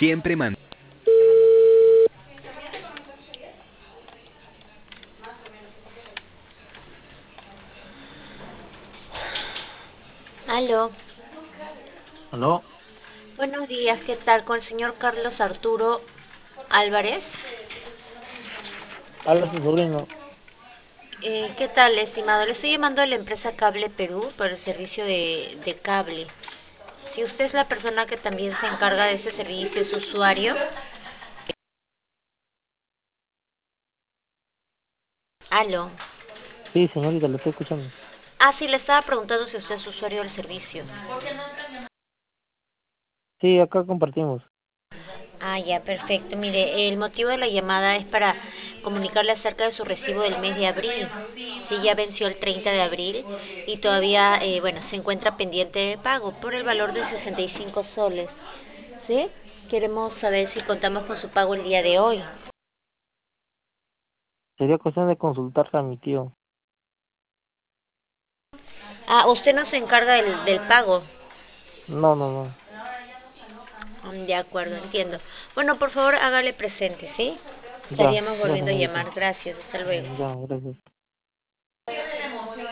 Siempre man. Aló, ¿Aló? buenos días, ¿qué tal? Con el señor Carlos Arturo Álvarez. Habla su sobrino. ¿Qué tal, estimado? Le estoy llamando de la empresa Cable Perú por el servicio de cable. Si usted es la persona que también se encarga de ese servicio, es usuario. Aló. Sí, señorita, le estoy escuchando. Sí, le estaba preguntando si usted es usuario del servicio. Sí, acá compartimos. Ya, perfecto. Mire, el motivo de la llamada es para comunicarle acerca de su recibo del mes de abril. Sí, ya venció el 30 de abril y todavía, bueno, se encuentra pendiente de pago por el valor de 65 soles. ¿Sí? Queremos saber si contamos con su pago el día de hoy. Sería cuestión de consultarle a mi tío. Usted no se encarga del pago. No, no, no. De acuerdo, entiendo. Bueno, por favor, hágale presente, ¿sí? Ya, Estaríamos ya, volviendo a señorita. llamar. Gracias, hasta luego. Ya, gracias.